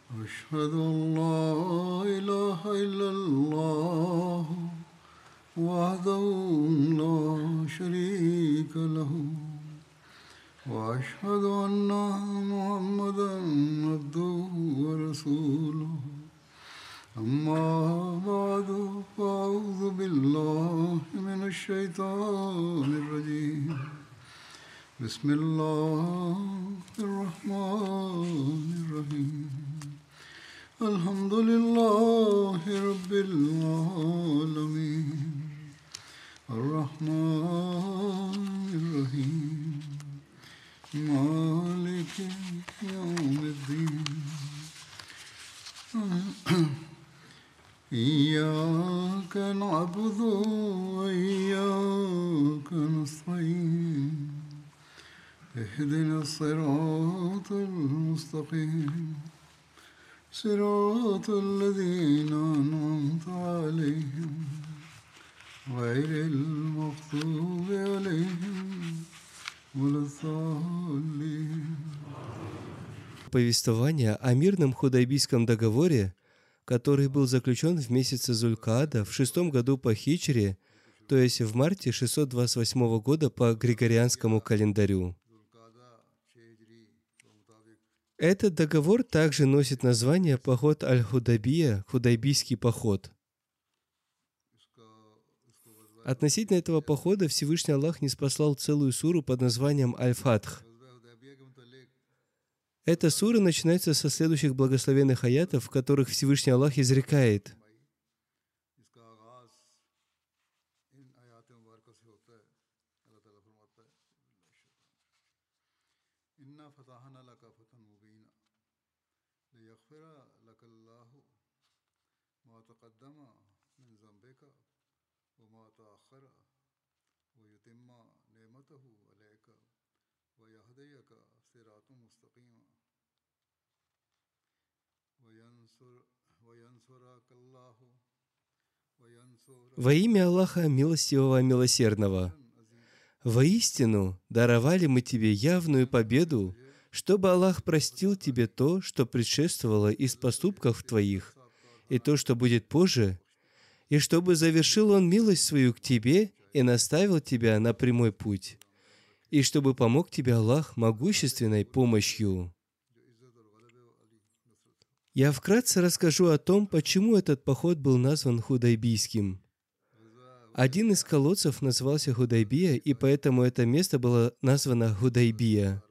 أشهد أن لا إله إلا الله وحده لا شريك له وأشهد أن محمدا عبده ورسوله أما بعد فأعوذ بالله من الشيطان الرجيم بسم الله الرحمن الرحيم الحمد لله رب العالمين الرحمن الرحيم مالك يوم الدين إياك نعبد وإياك نستعين اهدنا الصراط المستقيم صراط الذين أنعمت عليهم غير المغضوب عليهم ولا الضالين. Повествование о мирном Худайбийском договоре, который был заключен в месяце Зулькаада в 6 году по хиджре, то есть в марте 628 года по григорианскому календарю. Этот договор также носит название «Поход Аль-Худайбия», «Худайбийский поход». Относительно этого похода Всевышний Аллах ниспослал целую суру под названием Аль-Фатх. Эта сура начинается со следующих благословенных аятов, в которых Всевышний Аллах изрекает: «Во имя Аллаха Милостивого Милосердного, воистину даровали мы тебе явную победу, чтобы Аллах простил тебе то, что предшествовало из поступков твоих, и то, что будет позже, и чтобы завершил Он милость свою к тебе и наставил тебя на прямой путь, и чтобы помог тебе Аллах могущественной помощью». Я вкратце расскажу о том, почему этот поход был назван Худайбийским. Один из колодцев назывался Худайбия, и поэтому это место было названо Худайбия.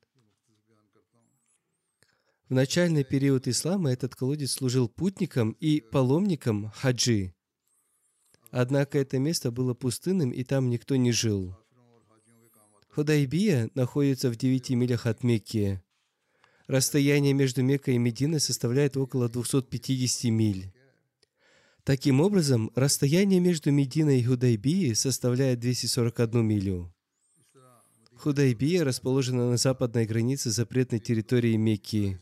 В начальный период ислама этот колодец служил путникам и паломникам хаджи. Однако это место было пустынным, и там никто не жил. Худайбия находится в 9 милях от Мекки. Расстояние между Меккой и Мединой составляет около 250 миль. Таким образом, расстояние между Мединой и Худайбией составляет 241 милю. Худайбия расположена на западной границе запретной территории Мекки.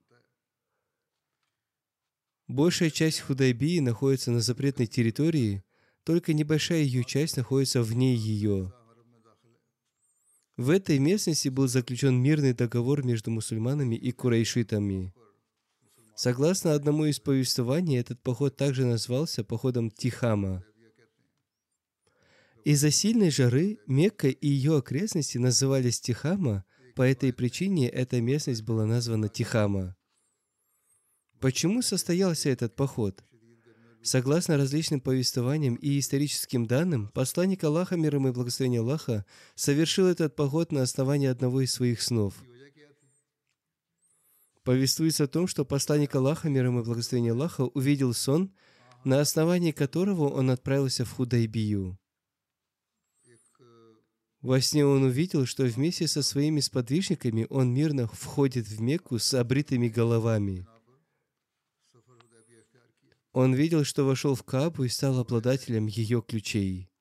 Большая часть Худайбии находится на запретной территории, только небольшая ее часть находится вне ее. В этой местности был заключен мирный договор между мусульманами и курайшитами. Согласно одному из повествований, этот поход также назвался походом Тихама. Из-за сильной жары Мекка и ее окрестности назывались Тихама, по этой причине эта местность была названа Тихама. Почему состоялся этот поход? Согласно различным повествованиям и историческим данным, посланник Аллаха, мир ему и благословение Аллаха, совершил этот поход на основании одного из своих снов. Повествуется о том, что посланник Аллаха, мир ему и благословение Аллаха, увидел сон, на основании которого он отправился в Худайбию. Во сне он увидел, что вместе со своими сподвижниками он мирно входит в Мекку с обритыми головами. Он видел, что вошел в Каабу и стал обладателем ее ключей.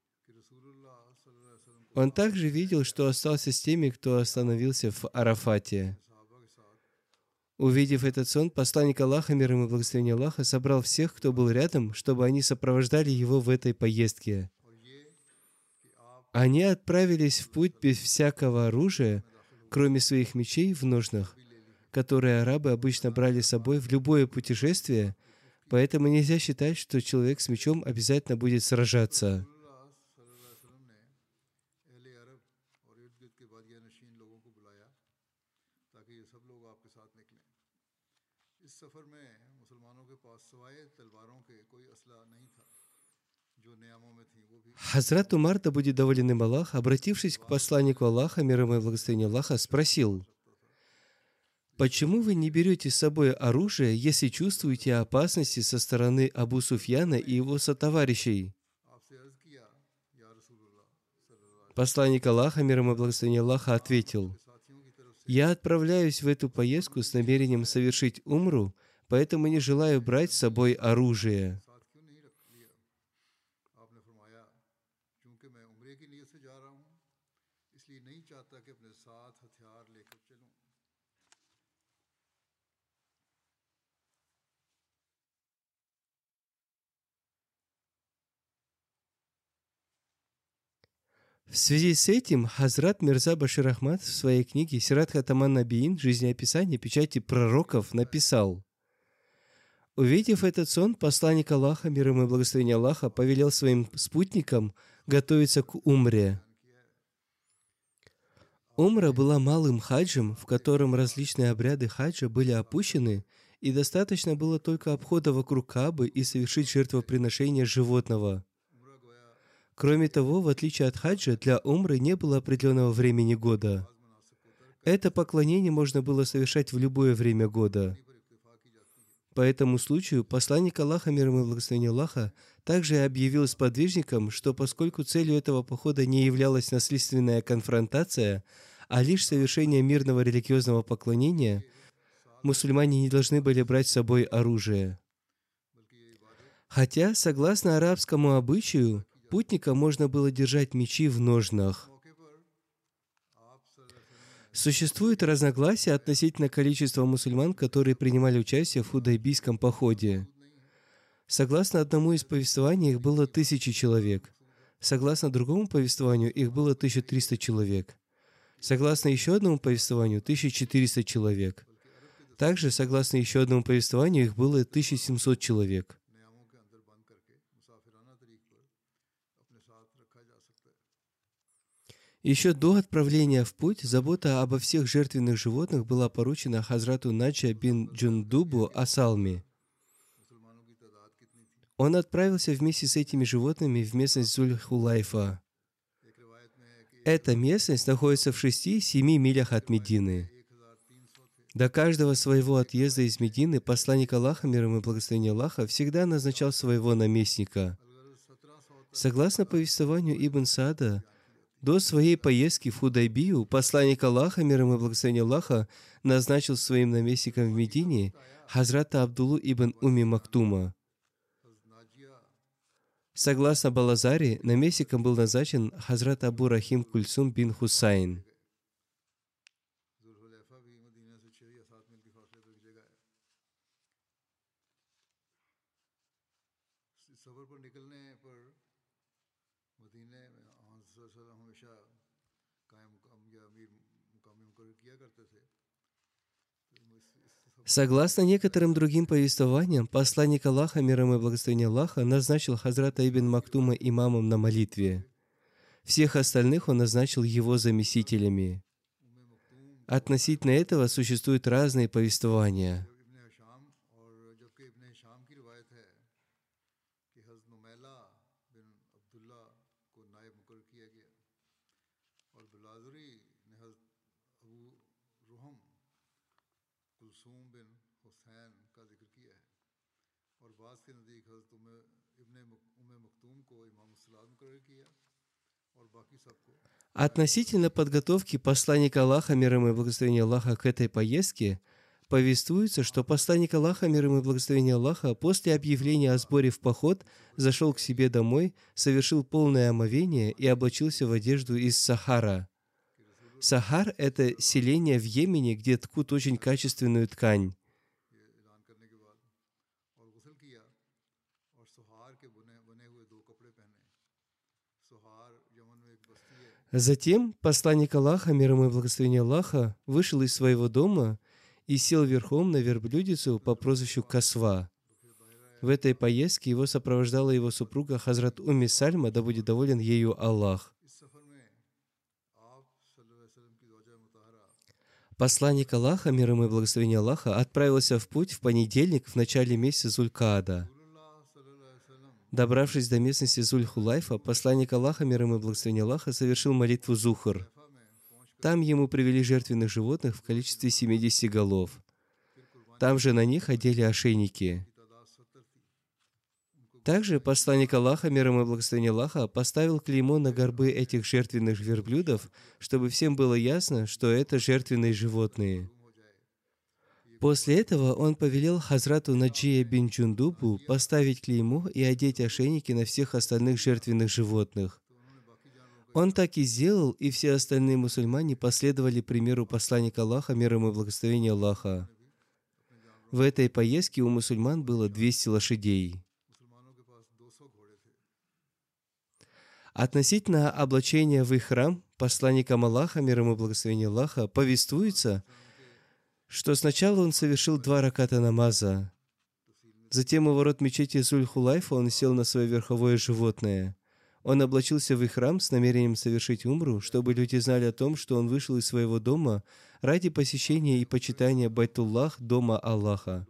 Он также видел, что остался с теми, кто остановился в Арафате. Увидев этот сон, посланник Аллаха, мир ему и благословение Аллаха, собрал всех, кто был рядом, чтобы они сопровождали его в этой поездке. Они отправились в путь без всякого оружия, кроме своих мечей в ножнах, которые арабы обычно брали с собой в любое путешествие, поэтому нельзя считать, что человек с мечом обязательно будет сражаться. Хазрат Умар, да будет доволен им Аллах, обратившись к посланнику Аллаха, мир ему и благословение Аллаха, спросил: «Почему вы не берете с собой оружие, если чувствуете опасности со стороны Абу Суфьяна и его сотоварищей?» Посланник Аллаха, мир ему и благословение Аллаха, ответил: «Я отправляюсь в эту поездку с намерением совершить умру, поэтому не желаю брать с собой оружие». В связи с этим Хазрат Мирза Башир Ахмад в своей книге «Сират Хатаман Набиин. Жизнеописание печати пророков» написал: «Увидев этот сон, посланник Аллаха, мир ему и благословение Аллаха, повелел своим спутникам готовиться к умре. Умра была малым хаджем, в котором различные обряды хаджа были опущены, и достаточно было только обхода вокруг Каабы и совершить жертвоприношение животного. Кроме того, в отличие от хаджа, для умры не было определенного времени года. Это поклонение можно было совершать в любое время года. По этому случаю посланник Аллаха, мир ему и благословение Аллаха, также объявил сподвижникам, что поскольку целью этого похода не являлась насильственная конфронтация, а лишь совершение мирного религиозного поклонения, мусульмане не должны были брать с собой оружие. Хотя, согласно арабскому обычаю, путника можно было держать мечи в ножнах. Существует разногласие относительно количества мусульман, которые принимали участие в худайбийском походе. Согласно одному из повествований, их было 1000 человек. Согласно другому повествованию, их было 1300 человек. Согласно еще одному повествованию, 1400 человек. Также, согласно еще одному повествованию, их было 1700 человек. Еще до отправления в путь забота обо всех жертвенных животных была поручена Хазрату Наджа бин Джундубу Асалми. Он отправился вместе с этими животными в местность Зуль-Хулайфа. Эта местность находится в 6-7 милях от Медины. До каждого своего отъезда из Медины посланник Аллаха, мир ему и благословение Аллаха, всегда назначал своего наместника. Согласно повествованию Ибн Саада, до своей поездки в Худайбию посланник Аллаха, мир ему и благословение Аллаха, назначил своим наместником в Медине Хазрата Абдуллу ибн Уми Мактума. Согласно Балазари, наместником был назначен Хазрат Абу Рахим Кульсум бин Хусайн. Согласно некоторым другим повествованиям, посланник Аллаха, мир ему и благословение Аллаха, назначил Хазрата Ибн Мактума имамом на молитве. Всех остальных он назначил его заместителями. Относительно этого существуют разные повествования. Относительно подготовки посланника Аллаха, мир ему и благословение Аллаха, к этой поездке, повествуется, что посланник Аллаха, мир ему и благословение Аллаха, после объявления о сборе в поход, зашел к себе домой, совершил полное омовение и облачился в одежду из Сахара. Сахар – это селение в Йемене, где ткут очень качественную ткань. Затем посланник Аллаха, мир ему и благословение Аллаха, вышел из своего дома и сел верхом на верблюдицу по прозвищу Касва. В этой поездке его сопровождала его супруга Хазрат Умми Сальма, да будет доволен ею Аллах. Посланник Аллаха, мир ему и благословение Аллаха, отправился в путь в понедельник в начале месяца Зуль-Каада. Добравшись до местности Зуль-Хулайфа, посланник Аллаха, мир ему и благословение Аллаха, совершил молитву Зухр. Там ему привели жертвенных животных в количестве 70 голов. Там же на них одели ошейники. Также посланник Аллаха, мир ему и благословение Аллаха, поставил клеймо на горбы этих жертвенных верблюдов, чтобы всем было ясно, что это жертвенные животные. После этого он повелел Хазрату Наджия бин Джундубу поставить клеймо и одеть ошейники на всех остальных жертвенных животных. Он так и сделал, и все остальные мусульмане последовали примеру посланника Аллаха, мир ему и благословение Аллаха. В этой поездке у мусульман было 200 лошадей. Относительно облачения в их храм посланником Аллаха, мир ему и благословение Аллаха, повествуется, что сначала он совершил 2 раката намаза. Затем у ворот мечети Зуль-Хулайфа он сел на свое верховое животное. Он облачился в их храм с намерением совершить умру, чтобы люди знали о том, что он вышел из своего дома ради посещения и почитания Байтуллах, дома Аллаха.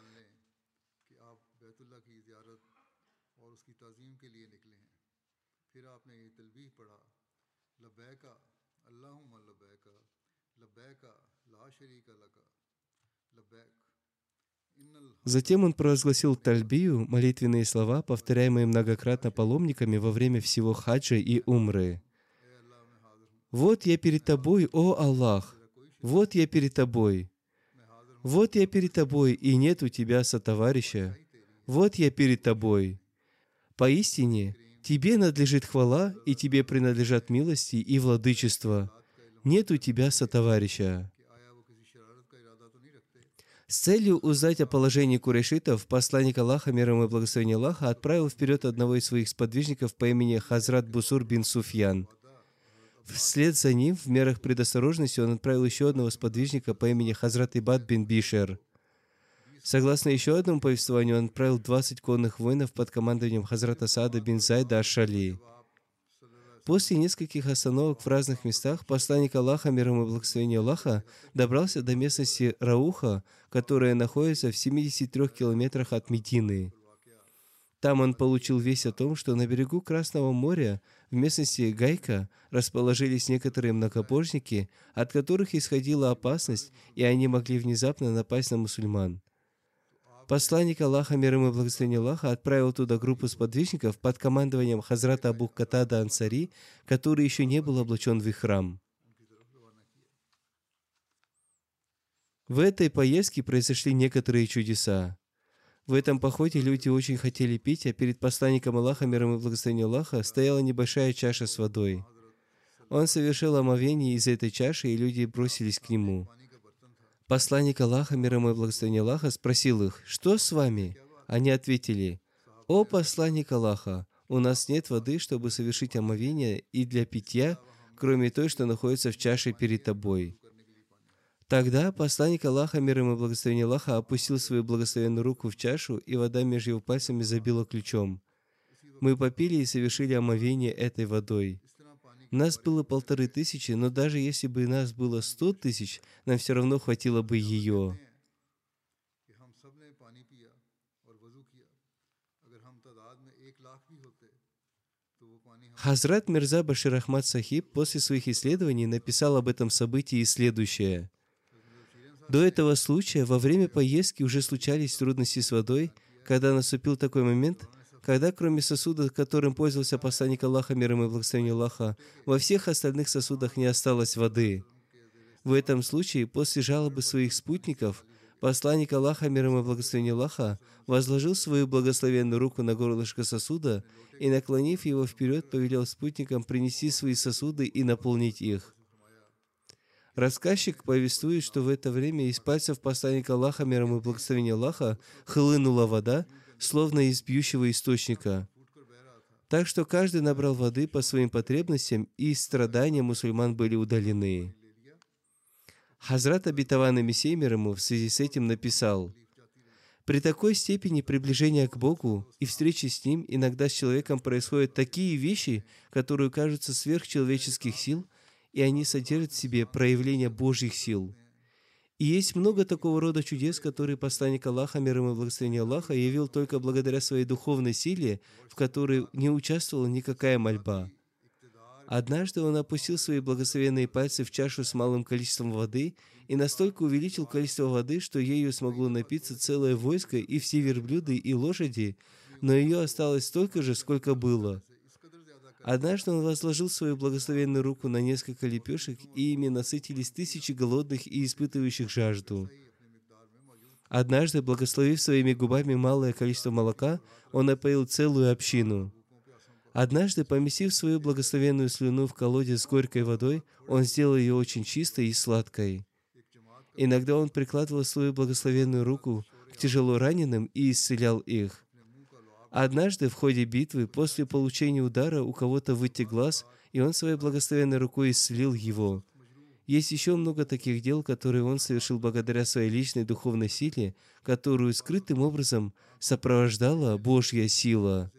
Затем он провозгласил тальбию, молитвенные слова, повторяемые многократно паломниками во время всего хаджа и умры. «Вот я перед тобой, о Аллах! Вот я перед тобой! Вот я перед тобой, и нет у тебя сотоварища! Вот я перед тобой! Поистине, тебе надлежит хвала, и тебе принадлежат милости и владычество! Нет у тебя сотоварища!» С целью узнать о положении курайшитов, посланник Аллаха, мир ему и благословение Аллаха, отправил вперед одного из своих сподвижников по имени Хазрат Бусур бин Суфьян. Вслед за ним, в мерах предосторожности, он отправил еще одного сподвижника по имени Хазрат Ибад бин Бишер. Согласно еще одному повествованию, он отправил 20 конных воинов под командованием Хазрата Саада бин Зайда аш-Шали. После нескольких остановок в разных местах посланник Аллаха, мир ему и благословение Аллаха, добрался до местности Рауха, которая находится в 73 километрах от Медины. Там он получил весть о том, что на берегу Красного моря, в местности Гайка, расположились некоторые многобожники, от которых исходила опасность, и они могли внезапно напасть на мусульман. Посланник Аллаха, мир ему и благословение Аллаха, отправил туда группу сподвижников под командованием Хазрата Абу Катада Ансари, который еще не был облачен в их храм. В этой поездке произошли некоторые чудеса. В этом походе люди очень хотели пить, а перед посланником Аллаха, мир ему и благословение Аллаха, стояла небольшая чаша с водой. Он совершил омовение из этой чаши, и люди бросились к нему. Посланник Аллаха, мир ему и благословение Аллаха, спросил их: «Что с вами?» Они ответили: «О посланник Аллаха, у нас нет воды, чтобы совершить омовение и для питья, кроме той, что находится в чаше перед тобой». Тогда посланник Аллаха, мир ему и благословение Аллаха, опустил свою благословенную руку в чашу, и вода между его пальцами забила ключом. Мы попили и совершили омовение этой водой. Нас было 1500, но даже если бы нас было 100 тысяч, нам все равно хватило бы ее. Хазрат Мирза Башир Ахмад Сахиб после своих исследований написал об этом событии следующее. До этого случая во время поездки уже случались трудности с водой, когда наступил такой момент, когда кроме сосуда, которым пользовался посланник Аллаха, мир ему и благословение Аллаха, во всех остальных сосудах не осталось воды. В этом случае, после жалобы своих спутников, посланник Аллаха, мир ему и благословение Аллаха, возложил свою благословенную руку на горлышко сосуда и, наклонив его вперед, повелел спутникам принести свои сосуды и наполнить их. Рассказчик повествует, что в это время из пальцев посланника Аллаха, мир ему и благословение Аллаха, хлынула вода, словно из бьющего источника. Так что каждый набрал воды по своим потребностям, и страдания мусульман были удалены. Хазрат обетованный Мессия мир ему в связи с этим написал: «При такой степени приближения к Богу и встречи с Ним иногда с человеком происходят такие вещи, которые кажутся сверхчеловеческих сил, и они содержат в себе проявление Божьих сил. И есть много такого рода чудес, которые посланник Аллаха, мир ему и благословение Аллаха, явил только благодаря своей духовной силе, в которой не участвовала никакая мольба. Однажды он опустил свои благословенные пальцы в чашу с малым количеством воды и настолько увеличил количество воды, что ею смогло напиться целое войско и все верблюды и лошади, но ее осталось столько же, сколько было. Однажды он возложил свою благословенную руку на несколько лепешек, и ими насытились тысячи голодных и испытывающих жажду. Однажды, благословив своими губами малое количество молока, он напоил целую общину. Однажды, поместив свою благословенную слюну в колодец с горькой водой, он сделал ее очень чистой и сладкой. Иногда он прикладывал свою благословенную руку к тяжело раненым и исцелял их. Однажды в ходе битвы, после получения удара, у кого-то вытек глаз, и он своей благословенной рукой исцелил его. Есть еще много таких дел, которые он совершил благодаря своей личной духовной силе, которую скрытым образом сопровождала Божья сила.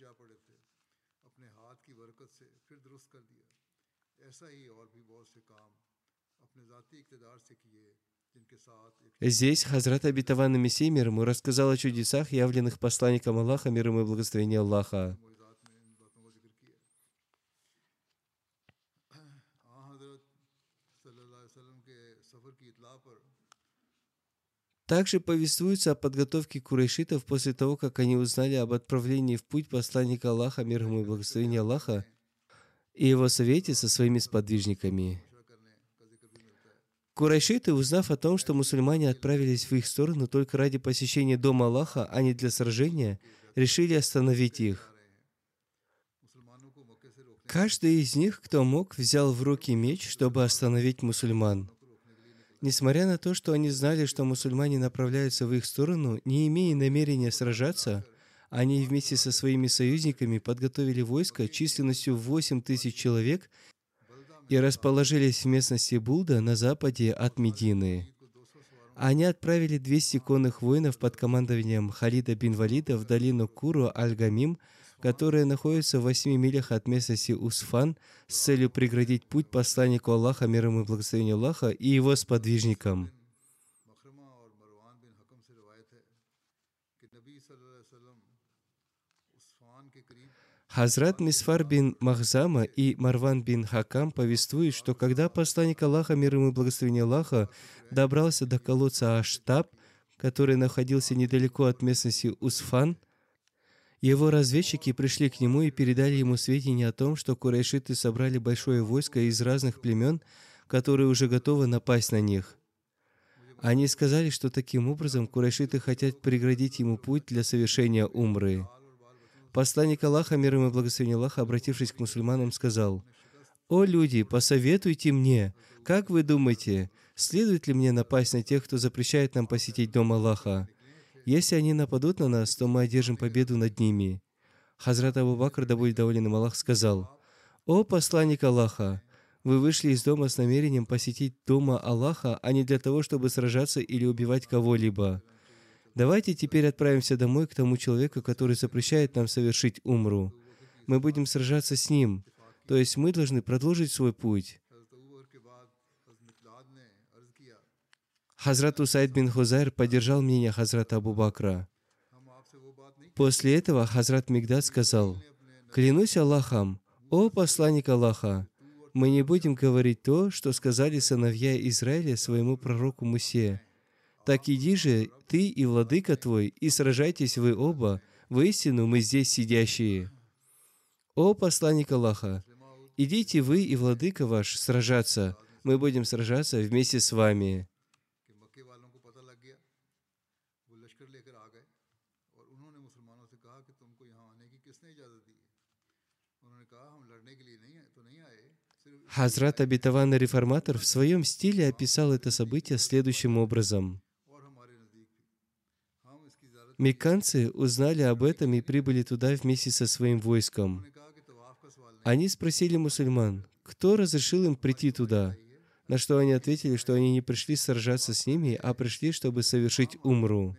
Здесь Хазрат обетованный Мессия мир ему рассказал о чудесах, явленных посланником Аллаха, мир ему и благословение Аллаха. Также повествуется о подготовке курайшитов после того, как они узнали об отправлении в путь посланника Аллаха, мир ему и благословение Аллаха, и его совете со своими сподвижниками. Курайшиты, узнав о том, что мусульмане отправились в их сторону только ради посещения дома Аллаха, а не для сражения, решили остановить их. Каждый из них, кто мог, взял в руки меч, чтобы остановить мусульман. Несмотря на то, что они знали, что мусульмане направляются в их сторону, не имея намерения сражаться, они вместе со своими союзниками подготовили войско численностью 8000 человек и расположились в местности Булда на западе от Медины. Они отправили 200 конных воинов под командованием Халида бин Валида в долину Куру-Аль-Гамим, которая находится в 8 милях от местности Усфан, с целью преградить путь посланнику Аллаха, мир ему и благословение Аллаха, и его сподвижникам. Хазрат Мисфар бин Махзама и Марван бин Хакам повествуют, что когда посланник Аллаха, мир ему и благословение Аллаха, добрался до колодца Аштаб, который находился недалеко от местности Усфан, его разведчики пришли к нему и передали ему сведения о том, что курайшиты собрали большое войско из разных племен, которые уже готовы напасть на них. Они сказали, что таким образом курайшиты хотят преградить ему путь для совершения умры. Посланник Аллаха, мир ему и благословение Аллаха, обратившись к мусульманам, сказал: «О люди, посоветуйте мне, как вы думаете, следует ли мне напасть на тех, кто запрещает нам посетить дом Аллаха? Если они нападут на нас, то мы одержим победу над ними». Хазрат Абу Бакр, да будет доволен им Аллах, сказал: «О посланник Аллаха, вы вышли из дома с намерением посетить дома Аллаха, а не для того, чтобы сражаться или убивать кого-либо. Давайте теперь отправимся домой к тому человеку, который запрещает нам совершить умру. Мы будем сражаться с ним, то есть мы должны продолжить свой путь». Хазрат Усайд бин Хузайр поддержал мнение Хазрата Абу Бакра. После этого Хазрат Мигдад сказал: «Клянусь Аллахом, о посланник Аллаха, мы не будем говорить то, что сказали сыновья Израиля своему пророку Мусе. Так иди же ты и владыка твой, и сражайтесь вы оба, воистину мы здесь сидящие. О посланник Аллаха, идите вы и владыка ваш сражаться, мы будем сражаться вместе с вами». Хазрат обетованный реформатор в своем стиле описал это событие следующим образом. Мекканцы узнали об этом и прибыли туда вместе со своим войском. Они спросили мусульман, кто разрешил им прийти туда, На что они ответили, что они не пришли сражаться с ними, а пришли, чтобы совершить умру.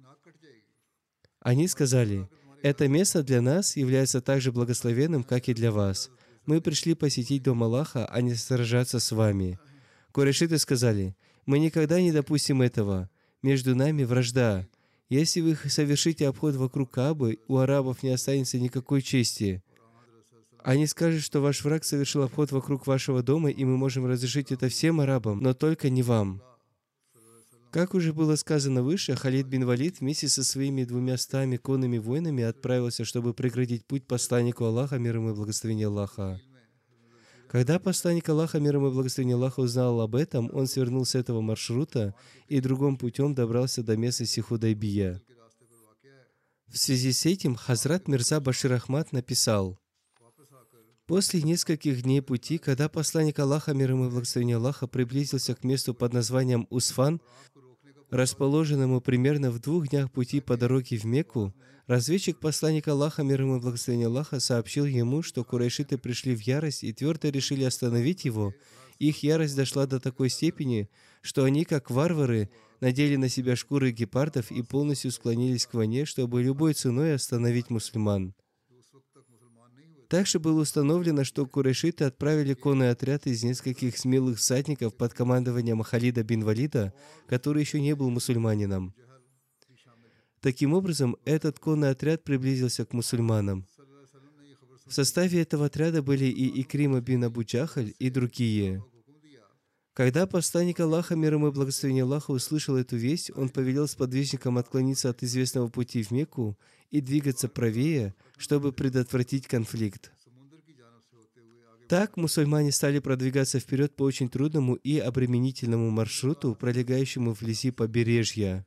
Они сказали: «Это место для нас является так же благословенным, как и для вас. Мы пришли посетить дом Аллаха, а не сражаться с вами». Курайшиты сказали: «Мы никогда не допустим этого. Между нами вражда. Если вы совершите обход вокруг Каабы, у арабов не останется никакой чести. Они скажут, что ваш враг совершил обход вокруг вашего дома, и мы можем разрешить это всем арабам, но только не вам». Как уже было сказано выше, Халид бин Валид вместе со своими 200 конными воинами отправился, чтобы преградить путь посланнику Аллаха, мир ему и благословение Аллаха. Когда посланник Аллаха, мир ему и благословение Аллаха, узнал об этом, он свернул с этого маршрута и другим путем добрался до местности Худайбия. В связи с этим Хазрат Мирза Башир Ахмад написал: «После нескольких дней пути, когда посланник Аллаха, мир ему и благословение Аллаха, приблизился к месту под названием Усфан, расположенному примерно в 2 днях пути по дороге в Мекку, разведчик посланника Аллаха, мир ему и благословение Аллаха, сообщил ему, что курайшиты пришли в ярость и твердо решили остановить его. Их ярость дошла до такой степени, что они, как варвары, надели на себя шкуры гепардов и полностью склонились к войне, чтобы любой ценой остановить мусульман. Также было установлено, что курайшиты отправили конный отряд из нескольких смелых всадников под командованием Халида бин Валида, который еще не был мусульманином. Таким образом, этот конный отряд приблизился к мусульманам. В составе этого отряда были и Икрима бин Абу Джахаль, и другие. Когда посланник Аллаха, мир ему и благословение Аллаха, услышал эту весть, он повелел сподвижникам отклониться от известного пути в Мекку и двигаться правее, чтобы предотвратить конфликт. Так мусульмане стали продвигаться вперед по очень трудному и обременительному маршруту, пролегающему вблизи побережья.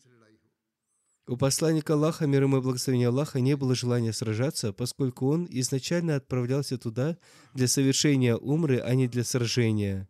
У посланника Аллаха, мир ему и благословение Аллаха, не было желания сражаться, поскольку он изначально отправлялся туда для совершения умры, а не для сражения.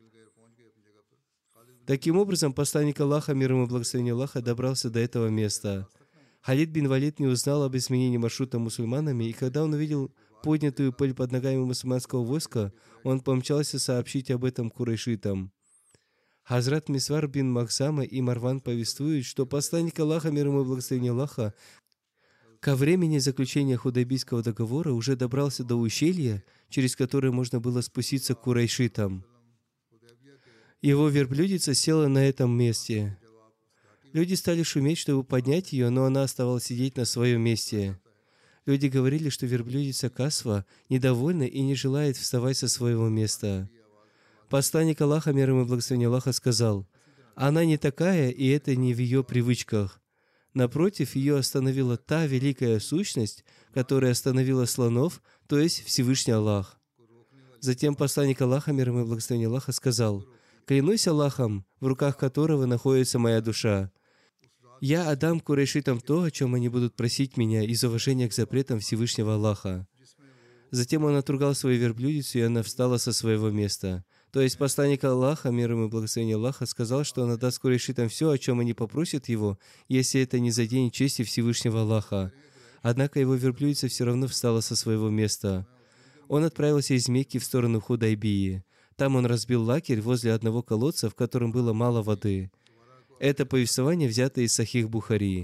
Таким образом, посланник Аллаха, мир ему и благословение Аллаха, добрался до этого места. Халид бин Валид не узнал об изменении маршрута мусульманами, и когда он увидел поднятую пыль под ногами мусульманского войска, он помчался сообщить об этом курайшитам. Хазрат Мисвар бин Махсама и Марван повествуют, что посланник Аллаха, мир ему и благословение Аллаха, ко времени заключения Худайбийского договора уже добрался до ущелья, через которое можно было спуститься к курайшитам. Его верблюдица села на этом месте. Люди стали шуметь, чтобы поднять ее, но она оставалась сидеть на своем месте. Люди говорили, что верблюдица Касва недовольна и не желает вставать со своего места. Посланник Аллаха, мир ему и благословение Аллаха, сказал: «Она не такая, и это не в ее привычках. Напротив, ее остановила та великая сущность, которая остановила слонов, то есть Всевышний Аллах». Затем посланник Аллаха, мир ему и благословение Аллаха, сказал: «Клянусь Аллахом, в руках которого находится моя душа. Я отдам курайшитам то, о чем они будут просить меня из уважения к запретам Всевышнего Аллаха». Затем он отругал свою верблюдицу, и она встала со своего места. То есть посланник Аллаха, мир ему и благословение Аллаха, сказал, что он отдаст курайшитам все, о чем они попросят его, если это не заденет чести Всевышнего Аллаха. Однако его верблюдица все равно встала со своего места. Он отправился из Мекки в сторону Худайбии. Там он разбил лагерь возле одного колодца, в котором было мало воды. Это повествование взято из Сахих Бухари.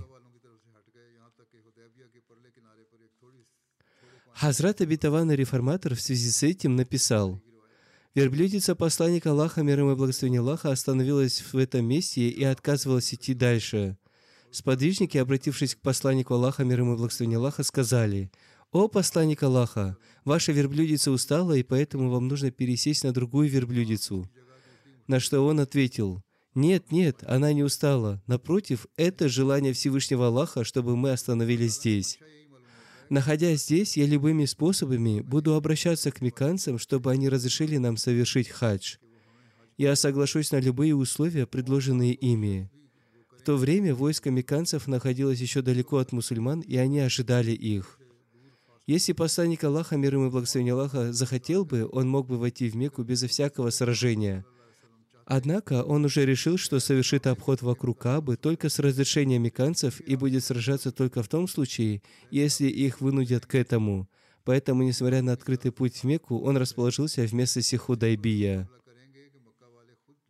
Хазрат Обетованный Реформатор в связи с этим написал: «Верблюдица посланника Аллаха, мир ему и благословение Аллаха, остановилась в этом месте и отказывалась идти дальше. Сподвижники, обратившись к посланнику Аллаха, мир ему и благословение Аллаха, сказали: «О посланник Аллаха, ваша верблюдица устала, и поэтому вам нужно пересесть на другую верблюдицу». На что он ответил: «Нет, нет, она не устала. Напротив, это желание Всевышнего Аллаха, чтобы мы остановились здесь. Находясь здесь, я любыми способами буду обращаться к мекканцам, чтобы они разрешили нам совершить хадж. Я соглашусь на любые условия, предложенные ими». В то время войско мекканцев находилось еще далеко от мусульман, и они ожидали их. Если посланник Аллаха, мир ему и благословение Аллаха, захотел бы, он мог бы войти в Мекку безо всякого сражения. Однако он уже решил, что совершит обход вокруг Каабы только с разрешения мекканцев и будет сражаться только в том случае, если их вынудят к этому. Поэтому, несмотря на открытый путь в Мекку, он расположился в местности Худайбия.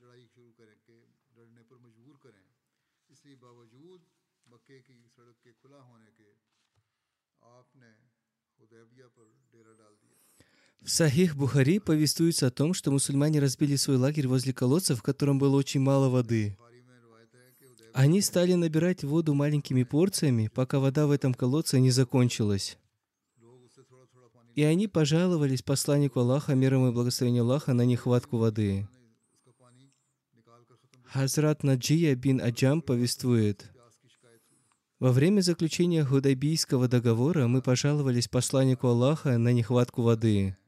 मक्के की सड़क के खुला होने के आपने हुदैबिया पर डेरा डाल दिया। В Сахих Бухари повествуется о том, что мусульмане разбили свой лагерь возле колодца, в котором было очень мало воды. बुखारी में रिवायत है कि हुदैबिया Они стали набирать воду маленькими порциями, пока вода в этом колодце не закончилась. लोग उससे थोड़ा थोड़ा पानी И они пожаловались посланнику Аллаха, мир ему и благословение Аллаха, на нехватку воды. उसका पानी निकाल कर खत्म Хазрат Наджия бин Аджам повествует: प्यास की शिकायत हुई। во время заключения Худайбийского договора мы пожаловались посланнику Аллаха на нехватку воды.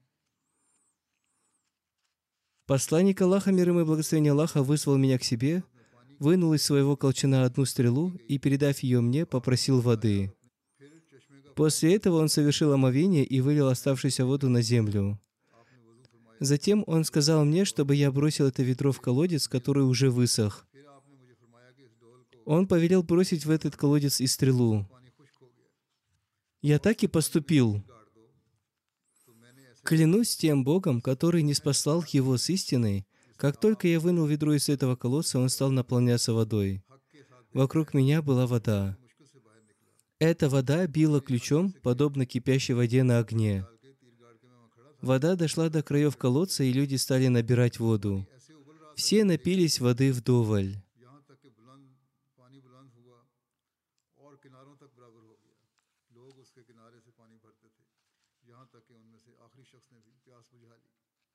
Посланник Аллаха, мир ему и благословение Аллаха, вызвал меня к себе, вынул из своего колчана одну стрелу и, передав ее мне, попросил воды. फिर चश्मे का После этого он совершил омовение и вылил оставшуюся воду на землю. आपने वजू फरमाया। Затем он сказал мне, чтобы я бросил это ведро в колодец, который уже высох. फिर आपने मुझे फरमाया कि इस डोल को Он повелел бросить в этот колодец и стрелу. पानी खुश्क हो गया, Я так и поступил. गाड़ दो। तो मैंने ऐसे Клянусь тем Богом, который не спаслал его с истиной, как только я вынул ведро из этого колодца, он стал наполняться водой. हक के साथ Вокруг меня была вода. मुश्किल से बाहर निकला। Эта вода била ключом, подобно кипящей воде на огне. डाल के तीर गाड़ के मैं वहाँ खड़ा था। Вода дошла до краев колодца, и люди стали набирать воду. ऐसे उबल रहा था Все напились воды вдоволь. यहाँ तक कि पानी बुलंद हुआ और किनारों तक बराबर हो गया। लोग उसके किनारे से पानी भरते थे, यहाँ तक कि उनमें से आखिरी शख्स ने भी प्यास बुझा ली।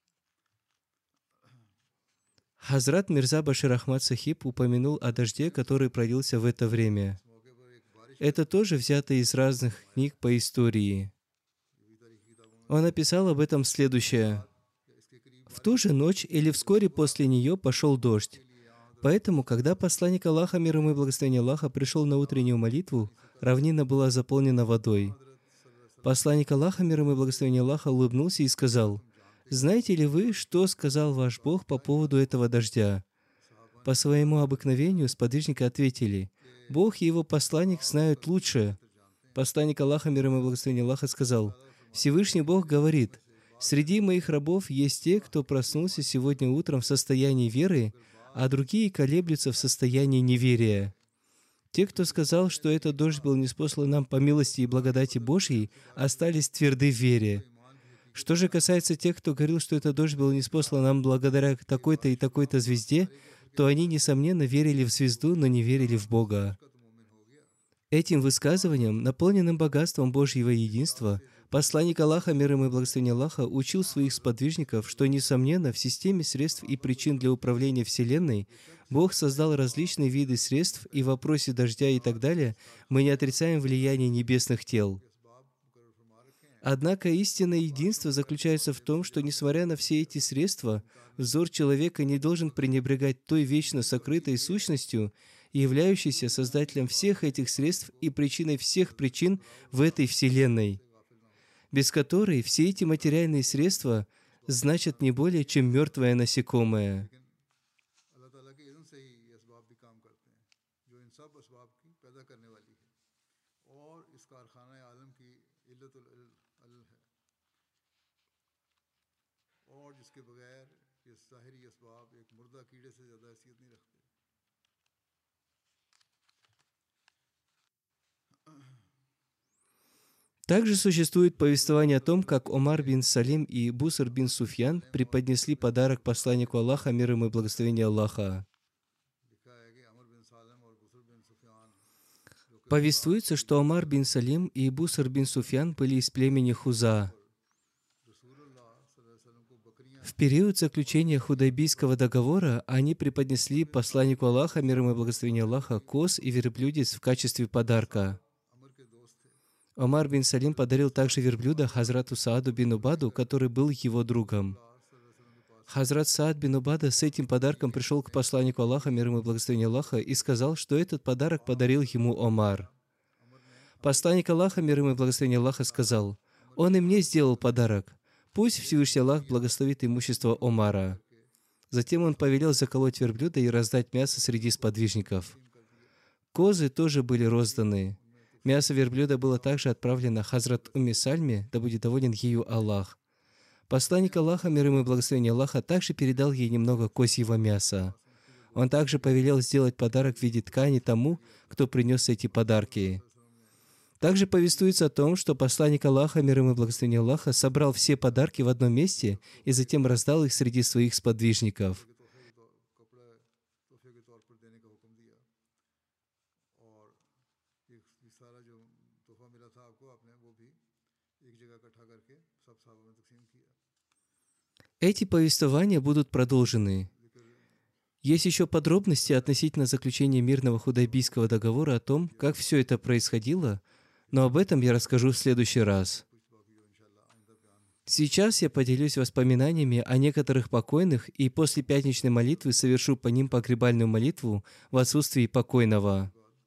Хазрат Мирза Башир Ахмад Сахиб упомянул о дожде, который пролился в это время. इस मौके पर एक बारिश Это тоже взято из разных книг по истории. हुई तारीख की किताबों में Он написал об этом следующее. इसके करीब В ту же ночь или вскоре после нее пошел дождь. Поэтому, когда посланник Аллаха, мир ему и благословение Аллаха, пришел на утреннюю молитву, равнина была заполнена водой. Посланник Аллаха, мир ему и благословение Аллаха, улыбнулся и сказал: «Знаете ли вы, что сказал ваш Бог по поводу этого дождя?» По своему обыкновению сподвижники ответили: «Бог и его посланник знают лучше». Посланник Аллаха, мир ему и благословение Аллаха, сказал: «Всевышний Бог говорит: среди моих рабов есть те, кто проснулся сегодня утром в состоянии веры, а другие колеблются в состоянии неверия. Те, кто сказал, что этот дождь был ниспослан нам по милости и благодати Божьей, остались тверды в вере. Что же касается тех, кто говорил, что этот дождь был ниспослан нам благодаря такой-то и такой-то звезде, то они, несомненно, верили в звезду, но не верили в Бога». Этим высказыванием, наполненным богатством Божьего единства, посланник Аллаха, мир ему и благословение Аллаха, учил своих сподвижников, что, несомненно, в системе средств и причин для управления Вселенной Бог создал различные виды средств, и в вопросе дождя и так далее мы не отрицаем влияние небесных тел. Однако истинное единство заключается в том, что, несмотря на все эти средства, взор человека не должен пренебрегать той вечно сокрытой сущностью, являющейся создателем всех этих средств и причиной всех причин в этой Вселенной, без которой все эти материальные средства значат не более, чем мертвое насекомое. अल्लाह ताला के इज़्न से ही ये असबाब भी काम करते हैं, जो इन सब असबाब की पैदा करने वाली है और इस कारखाना आलम की इल्लतुल अल है, और जिसके बगैर ये ज़ाहिरी असबाब एक मुर्दा कीड़े से ज़्यादा हैसियत नहीं रखते। Также существует повествование о том, как Омар бин Салим и Буср бин Суфьян преподнесли подарок посланнику Аллаха, мир ему и благословение Аллаха. लिखा है कि अमर बिन सालम और बुसर बिन सुफियान जो कि Повествуется, что Омар бин Салим и Буср бин Суфьян были из племени Хуза. रसूलुल्लाह सल्लल्लाहु अलैहि वसल्लम को बकरियां В период заключения Худайбийского договора они преподнесли посланнику Аллаха, мир ему и благословение Аллаха, коз и верблюдец в качестве подарка. अमर के दोस्त थे। Омар бин Салим подарил также верблюда Хазрату Сааду бин Убаду, который был его другом. Хазрат Саад бин Убада с этим подарком пришел к посланнику Аллаха, мир ему и благословение Аллаха, и сказал, что этот подарок подарил ему Омар. Посланник Аллаха, мир ему и благословение Аллаха, сказал: «Он и мне сделал подарок. Пусть Всевышний Аллах благословит имущество Омара». Затем он повелел заколоть верблюда и раздать мясо среди сподвижников. Козы тоже были розданы. Мясо верблюда было также отправлено Хазрат Умми Сальме, да будет доволен ею Аллах. Посланник Аллаха, мир ему и благословение Аллаха, также передал ей немного козьего мяса. Он также повелел сделать подарок в виде ткани тому, кто принес эти подарки. Также повествуется о том, что посланник Аллаха, мир ему и благословение Аллаха, собрал все подарки в одном месте и затем раздал их среди своих сподвижников. Эти повествования будут продолжены. Есть еще подробности относительно заключения мирного Худайбийского договора о том, как все это происходило, но об этом я расскажу в следующий раз. Сейчас я поделюсь воспоминаниями о некоторых покойных и после пятничной молитвы совершу по ним погребальную молитву в отсутствии покойного.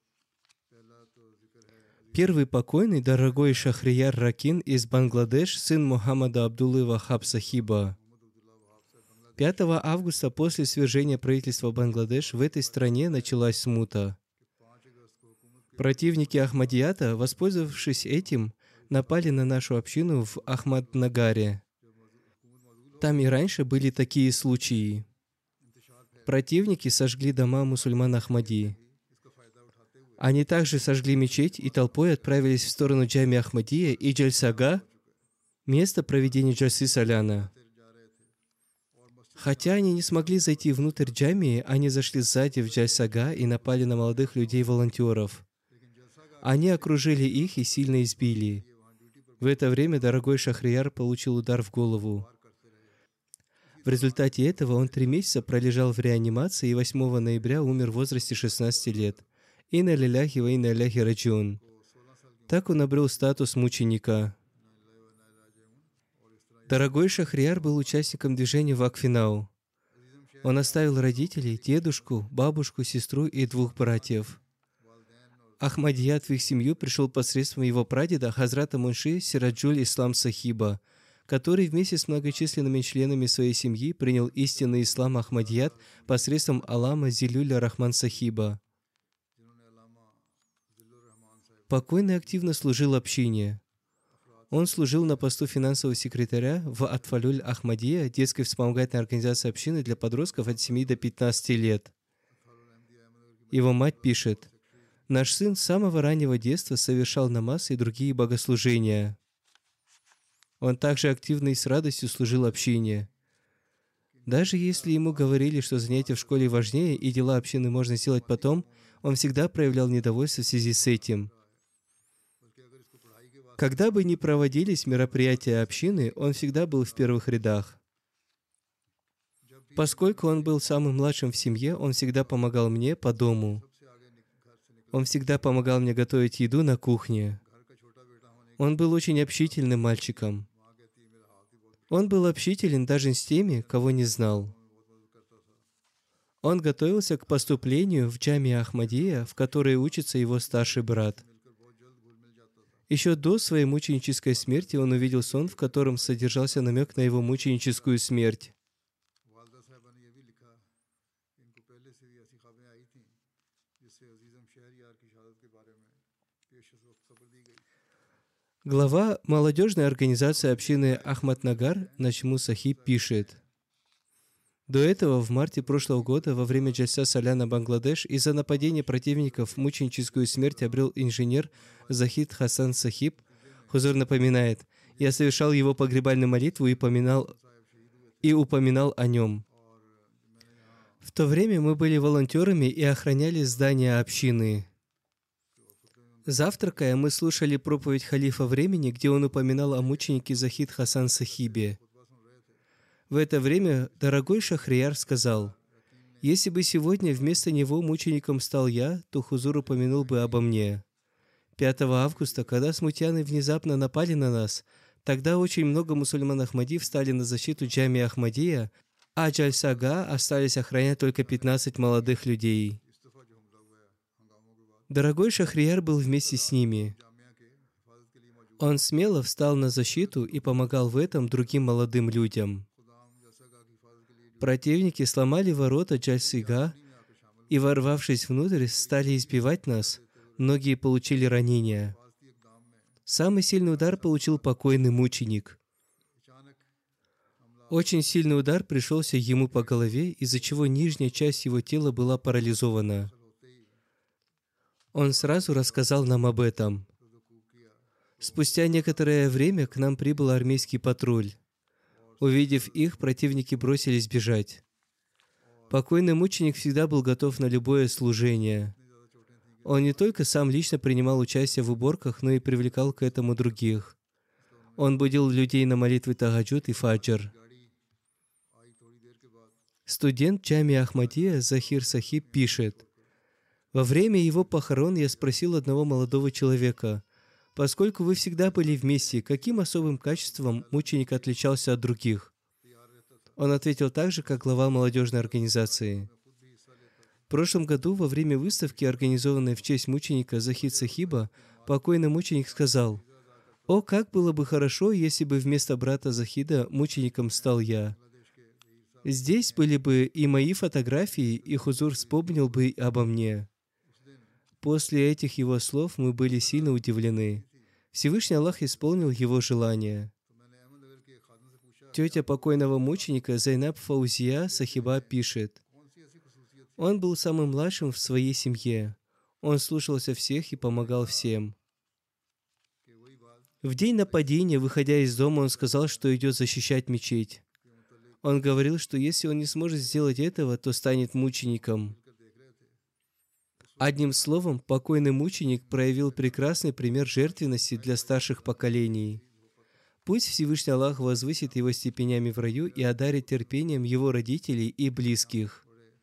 Первый покойный, дорогой Шахрияр Ракин из Бангладеш, сын Мухаммада Абдуллы Вахаб Сахиба. 5 августа после свержения правительства Бангладеш в этой стране началась смута. Противники Ахмадията, воспользовавшись этим, напали на нашу общину в Ахмаднагаре. Там и раньше были такие случаи. Противники сожгли дома мусульман Ахмади. Они также сожгли мечеть и толпой отправились в сторону Джами Ахмадия и Джальсага, место проведения Джальсы Саляна. Хотя они не смогли зайти внутрь джамии, они зашли сзади в Джальсага и напали на молодых людей-волонтеров. Они окружили их и сильно избили. В это время дорогой Шахрияр получил удар в голову. В результате этого он 3 месяца пролежал в реанимации и 8 ноября умер в возрасте 16 лет. Инна лиляхи ва инна иляйхи раджиун. Так он обрел статус мученика. Дорогой Шахрияр был участником движения Вакфинау. Он оставил родителей, дедушку, бабушку, сестру и 2 братьев. Ахмадият в их семью пришел посредством его прадеда Хазрата Мунши Сираджуль Ислам Сахиба, который вместе с многочисленными членами своей семьи принял истинный ислам Ахмадият посредством Алама Зилюля Рахман Сахиба. Покойный активно служил общине. Он служил на посту финансового секретаря в Атфалюль Ахмадия, детской вспомогательной организации общины для подростков от 7 до 15 лет. Его мать пишет: «Наш сын с самого раннего детства совершал намаз и другие богослужения. Он также активно и с радостью служил общине. Даже если ему говорили, что занятия в школе важнее и дела общины можно сделать потом, он всегда проявлял недовольство в связи с этим. Когда бы ни проводились мероприятия общины, он всегда был в первых рядах. Поскольку он был самым младшим в семье, он всегда помогал мне по дому. Он всегда помогал мне готовить еду на кухне. Он был очень общительным мальчиком. Он был общителен даже с теми, кого не знал. Он готовился к поступлению в Джамия Ахмадия, в которой учится его старший брат. Еще до своей мученической смерти он увидел сон, в котором содержался намек на его мученическую смерть. Глава молодежной организации общины Ахмаднагар Начму Сахиб пишет: до этого, в марте прошлого года, во время Джальса Саляна Бангладеш, из-за нападения противников мученическую смерть обрел инженер Захид Хасан Сахиб. Хузур напоминает: я совершал его погребальную молитву и упоминал о нем. В то время мы были волонтерами и охраняли здание общины. Завтракая, мы слушали проповедь халифа времени, где он упоминал о мученике Захид Хасан Сахибе. В это время дорогой Шахрияр сказал: «Если бы сегодня вместо него мучеником стал я, то Хузур упомянул бы обо мне». 5 августа, когда смутьяны внезапно напали на нас, тогда очень много мусульман Ахмади встали на защиту Джами Ахмадия, а Джальсага остались охранять только 15 молодых людей. Дорогой Шахрияр был вместе с ними. Он смело встал на защиту и помогал в этом другим молодым людям. Противники сломали ворота Джальсига и, ворвавшись внутрь, стали избивать нас. Многие получили ранения. Самый сильный удар получил покойный мученик. Очень сильный удар пришелся ему по голове, из-за чего нижняя часть его тела была парализована. Он сразу рассказал нам об этом. Спустя некоторое время к нам прибыл армейский патруль. Увидев их, противники бросились бежать. Покойный мученик всегда был готов на любое служение. Он не только сам лично принимал участие в уборках, но и привлекал к этому других. Он будил людей на молитвы Тагаджуд и Фаджр. Студент Джами Ахмадия Захир Сахиб пишет: «Во время его похорон я спросил одного молодого человека: поскольку вы всегда были вместе, каким особым качеством мученик отличался от других?» Он ответил так же, как глава молодежной организации. В прошлом году, во время выставки, организованной в честь мученика Захид Сахиба, покойный мученик сказал: «О, как было бы хорошо, если бы вместо брата Захида мучеником стал я. Здесь были бы и мои фотографии, и Хузур вспомнил бы обо мне». После этих его слов мы были сильно удивлены. Всевышний Аллах исполнил его желание. Тетя покойного мученика Зайнаб Фаузия Сахиба пишет: «Он был самым младшим в своей семье. Он слушался всех и помогал всем. В день нападения, выходя из дома, он сказал, что идет защищать мечеть. Он говорил, что если он не сможет сделать этого, то станет мучеником». Одним словом, покойный мученик проявил прекрасный пример жертвенности для старших поколений. Пусть Всевышний Аллах возвысит его степенями в раю и одарит терпением его родителей и близких.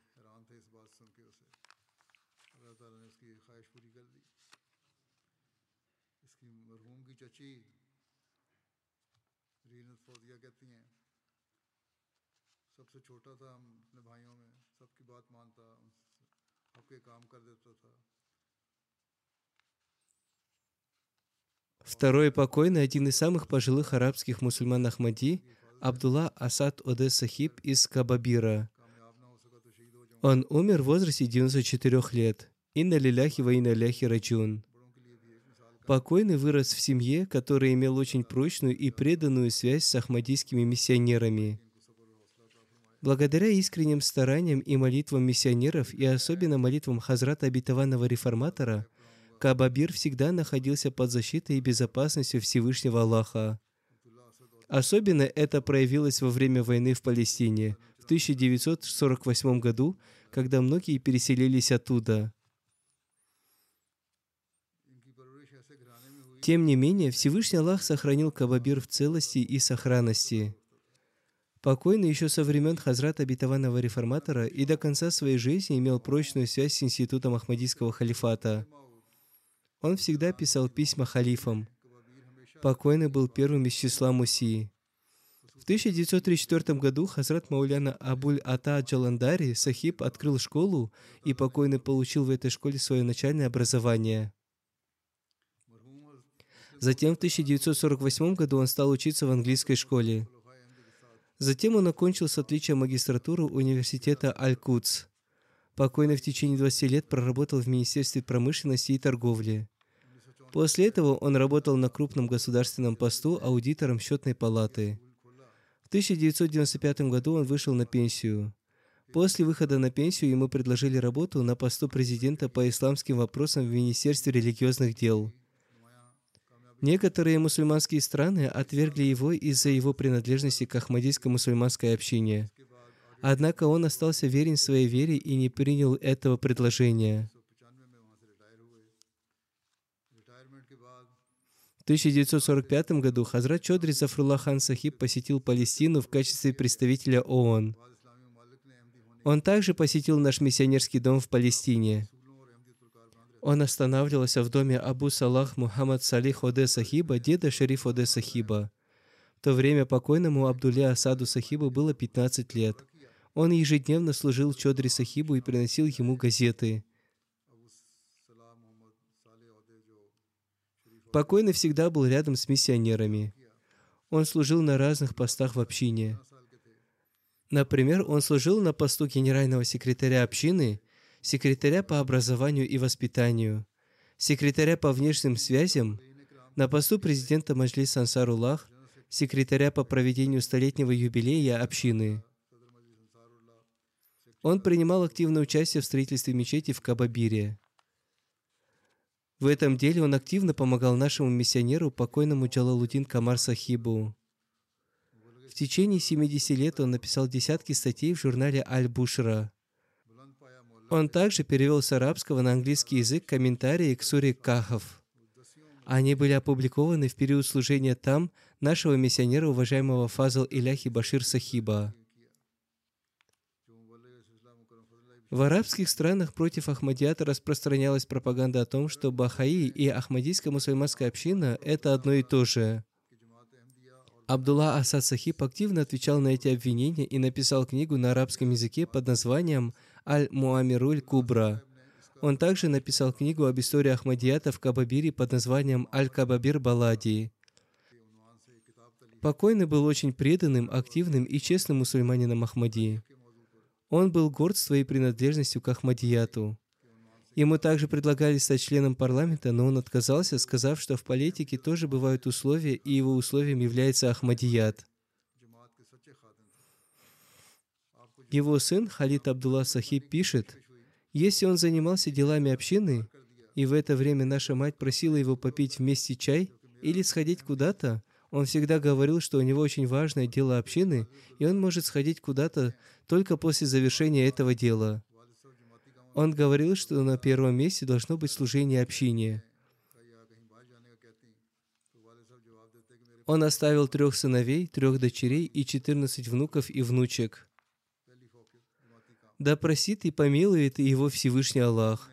Второй покойный, один из самых пожилых арабских мусульман Ахмади, Абдулла Асад Оде Сахиб из Кабабира. Он умер в возрасте 94 лет. Инна лиляхи ва инна иляйхи раджиун. Покойный вырос в семье, которая имела очень прочную и преданную связь с ахмадийскими миссионерами. Благодаря искренним стараниям и молитвам миссионеров, и особенно молитвам Хазрата Обетованного Реформатора, Кабабир всегда находился под защитой и безопасностью Всевышнего Аллаха. Особенно это проявилось во время войны в Палестине в 1948 году, когда многие переселились оттуда. Тем не менее, Всевышний Аллах сохранил Кабабир в целости и сохранности. Покойный еще со времен Хазрата Обетованного Реформатора и до конца своей жизни имел прочную связь с институтом Ахмадийского халифата. Он всегда писал письма халифам. Покойный был первым из числа мусии. В 1934 году Хазрат Мауляна Абуль-Ата Джаландари Сахиб открыл школу, и покойный получил в этой школе свое начальное образование. Затем в 1948 году он стал учиться в английской школе. Затем он окончил с отличием магистратуру университета Аль-Кудс. Покойный в течение 20 лет проработал в Министерстве промышленности и торговли. После этого он работал на крупном государственном посту аудитором счетной палаты. В 1995 году он вышел на пенсию. После выхода на пенсию ему предложили работу на посту президента по исламским вопросам в Министерстве религиозных дел. Некоторые мусульманские страны отвергли его из-за его принадлежности к ахмадийской мусульманской общине. Однако он остался верен своей вере и не принял этого предложения. В 1945 году Хазрат Чодри Зафруллах хан Сахиб посетил Палестину в качестве представителя ООН. Он также посетил наш миссионерский дом в Палестине. Он останавливался в доме Абу Салах Мухаммад Салих Оде Сахиба, деда Шариф Оде Сахиба. В то время покойному Абдулле Асаду Сахибу было 15 лет. Он ежедневно служил Чодри Сахибу и приносил ему газеты. Покойный всегда был рядом с миссионерами. Он служил на разных постах в общине. Например, он служил на посту генерального секретаря общины, секретаря по образованию и воспитанию, секретаря по внешним связям, на посту президента Маджлис Ансаруллах, секретаря по проведению столетнего юбилея общины. Он принимал активное участие в строительстве мечети в Кабабире. В этом деле он активно помогал нашему миссионеру, покойному Джалалуддин Камар Сахибу. В течение 70 лет он написал десятки статей в журнале Аль-Бушра. Он также перевел с арабского на английский язык комментарии к суре Кахф. Они были опубликованы в период служения там нашего миссионера, уважаемого Фазл Иляхи Башир Сахиба. В арабских странах против Ахмадията распространялась пропаганда о том, что Бахаи и Ахмадийская мусульманская община – это одно и то же. Абдулла Асад Сахиб активно отвечал на эти обвинения и написал книгу на арабском языке под названием «Аль-Муамируль Кубра». Он также написал книгу об истории Ахмадията в Кабабире под названием «Аль-Кабабир Балади». Покойный был очень преданным, активным и честным мусульманином Ахмади. Он был горд своей принадлежностью к Ахмадияту. Ему также предлагали стать членом парламента, но он отказался, сказав, что в политике тоже бывают условия, и его условием является Ахмадият. Его сын Халид Абдулла Сахиб пишет, если он занимался делами общины, и в это время наша мать просила его попить вместе чай или сходить куда-то, он всегда говорил, что у него очень важное дело общины, и он может сходить куда-то только после завершения этого дела. Он говорил, что на первом месте должно быть служение общине. Он оставил 3 сыновей, 3 дочерей и 14 внуков и внучек. Да простит и помилует его Всевышний Аллах.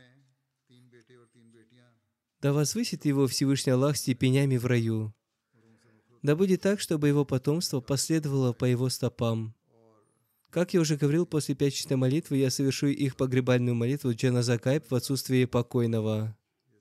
Да возвысит его Всевышний Аллах степенями в раю. Да будет так, чтобы его потомство последовало по его стопам. Как я уже говорил, после пятничной молитвы я совершу их погребальную молитву Джаназа Гайб в отсутствие покойного.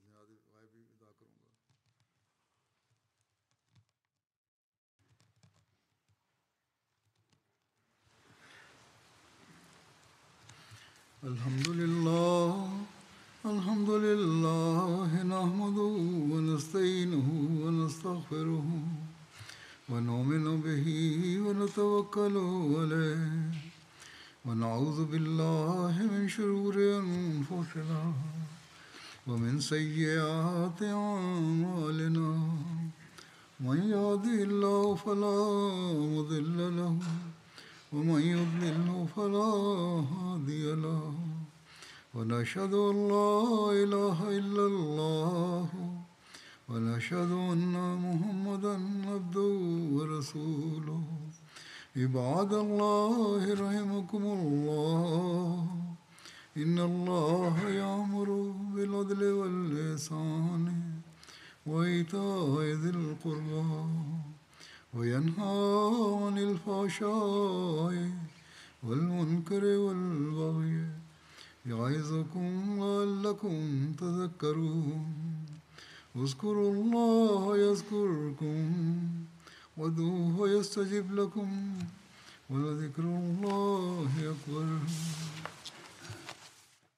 Alhamdulillah, nahmaduhu wa nasta'inuhu wa nastaghfiruhu. ونؤمن به ونتوكل عليه ونعوذ بالله من شرور أنفسنا ومن سيئات أعمالنا من يهده الله فلا مضل له ومن يضلل فلا هادي له ونشهد أن لا إله إلا الله ونشهد أن محمدا عبده ورسوله عباد الله رحمكم الله إن الله يأمر بالعدل والإحسان وإيتاء ذي القربى وينهى عن الفحشاء والمنكر والبغي يعظكم لعلكم تذكرون اذكروا الله يذكركم وادعوه يستجب لكم ولذكر الله أكبر